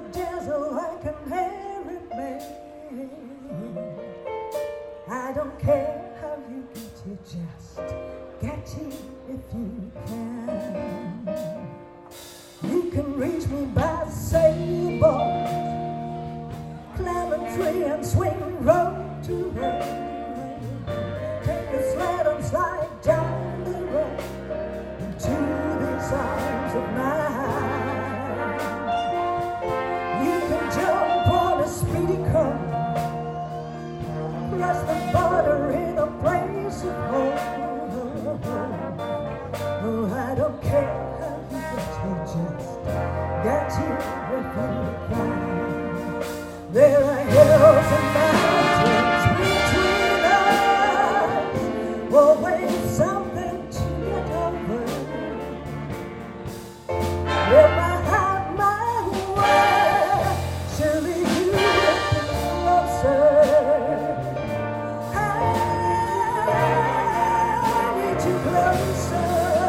desert like an Arab man. I don't care how you get here, just get here if you can. You can reach me by the sailboat, climb a tree and swing road to road. Take a sled and slide down the road into these arms of mine. You can jump on a speedy car, cross the border in a place of home. Oh, I don't care how you get here, just get here if you can. There are hills and mountains between us, always something to get over. If I had my way, surely you would be closer. I need you closer.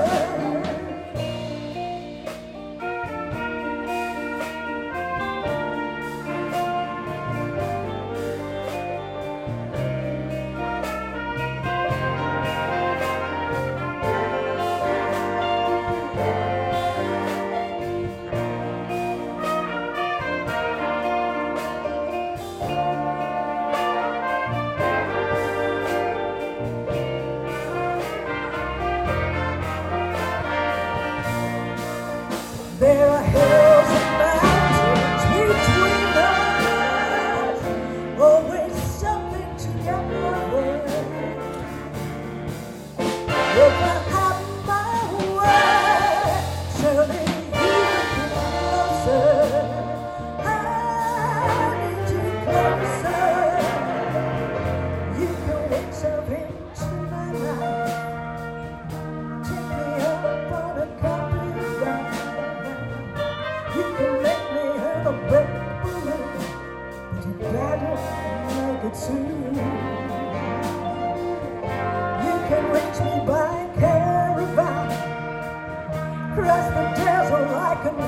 There are hills and mountains between us, always something to get over. If I had my way, surely you would be closer. I need you closer. You can enter into my life, take me up on a country ride. You can make me have a big balloon, but you gotta make it soon. You can reach me by caravan, cross the desert like an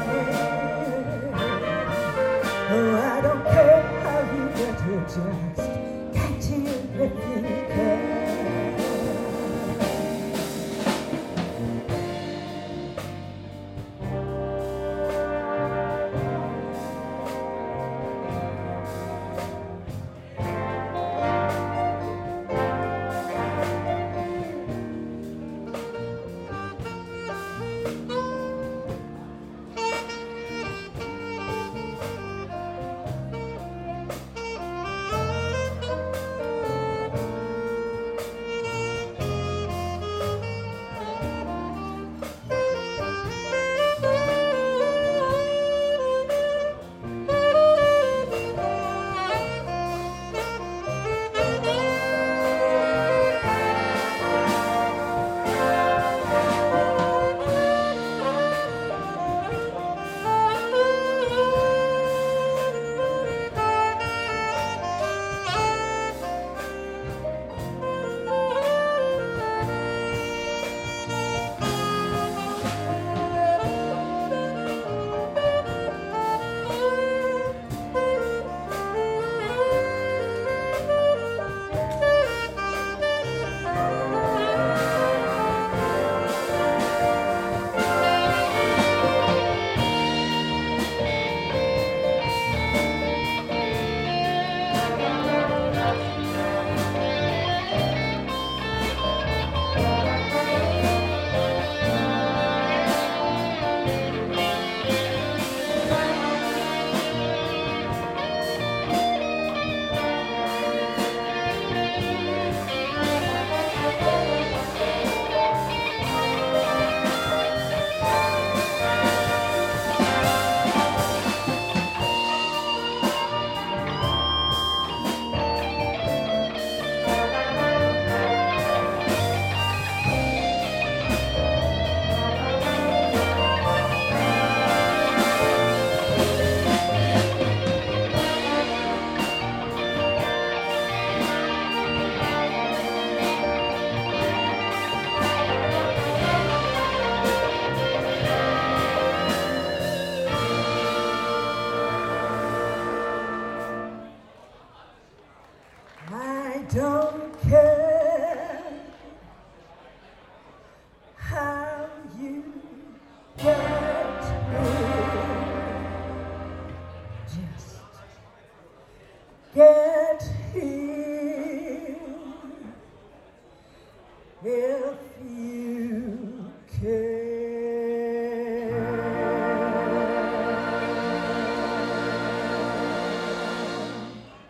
Arab. Oh, I don't care how you get here, just